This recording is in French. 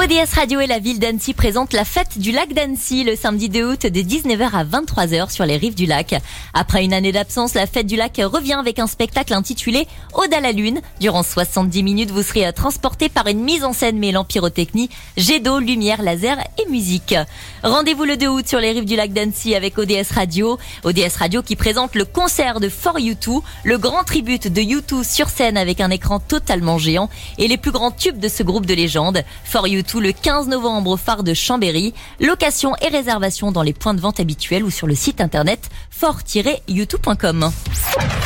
ODS Radio et la ville d'Annecy présentent la fête du lac d'Annecy le samedi 2 août de 19h à 23h sur les rives du lac. Après une année d'absence, la fête du lac revient avec un spectacle intitulé Ode à la Lune. Durant 70 minutes, vous serez transporté par une mise en scène mêlant pyrotechnie, jet d'eau, lumière, laser et musique. Rendez-vous le 2 août sur les rives du lac d'Annecy avec ODS Radio. ODS Radio qui présente le concert de For You2, le grand tribute de U2 sur scène avec un écran totalement géant et les plus grands tubes de ce groupe de légende. For You2 le 15 novembre au phare de Chambéry. Location et réservation dans les points de vente habituels ou sur le site internet for-you2.com.